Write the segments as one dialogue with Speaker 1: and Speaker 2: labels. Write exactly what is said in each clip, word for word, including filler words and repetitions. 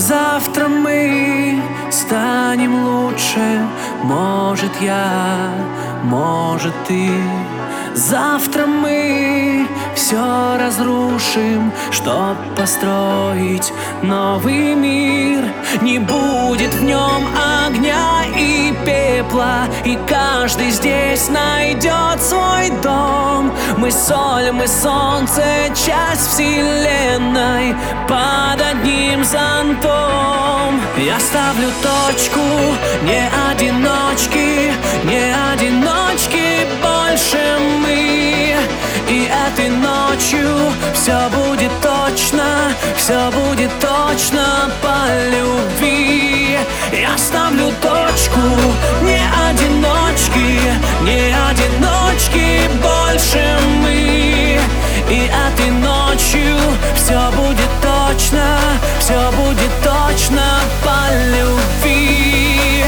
Speaker 1: Завтра мы станем лучше, может я, может ты. Завтра мы все разрушим, чтоб построить новый мир. Не будет в нем огня и пепла, и каждый здесь найдет свой дом. Мы соль, мы солнце, часть вселенной под одним зонтом. Я ставлю точку, не одиночки, не одиночки больше мы. И этой ночью все будет точно, все будет точно по любви. Я ставлю точку, не одиночки, не одиночки больше мы. И этой ночью все будет точно, все будет точно по любви.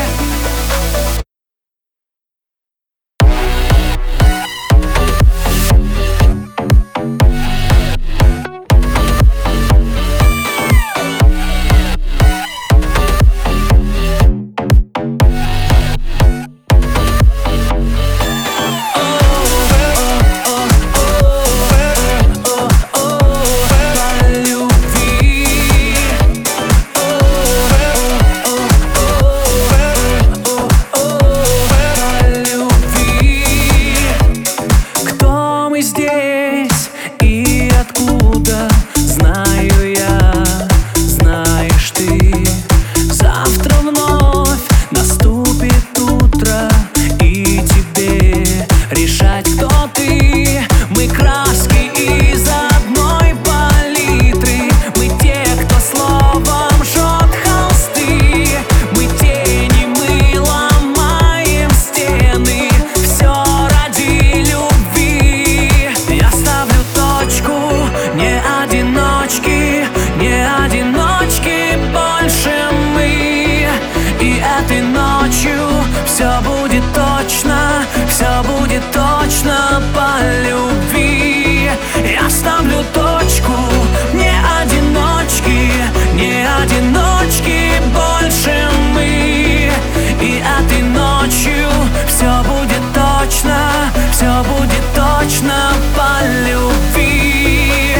Speaker 1: Все будет точно, все будет точно по любви. Я ставлю точку, не одиночки, не одиночки больше мы. И этой ночью все будет точно, все будет точно по любви.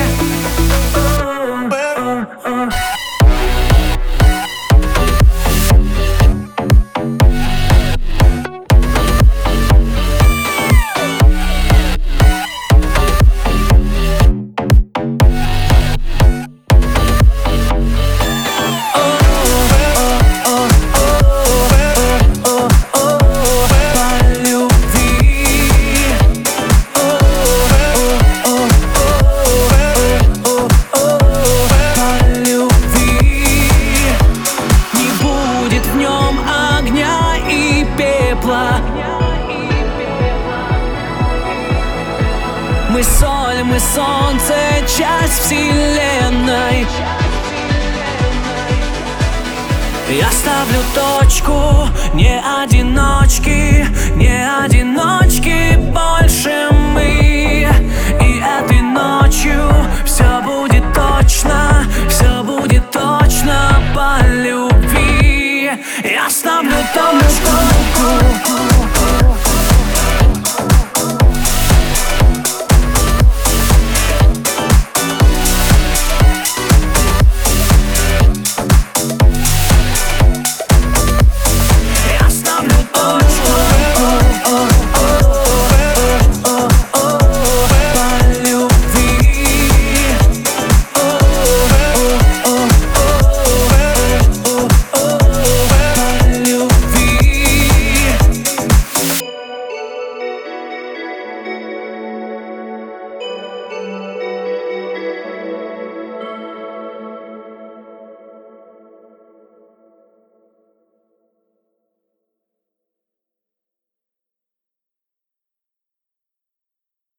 Speaker 1: Мы соль, мы солнце, часть вселенной. Я ставлю точку, не одиночки, не одиночки больше мы. И этой ночью все будет точно, все будет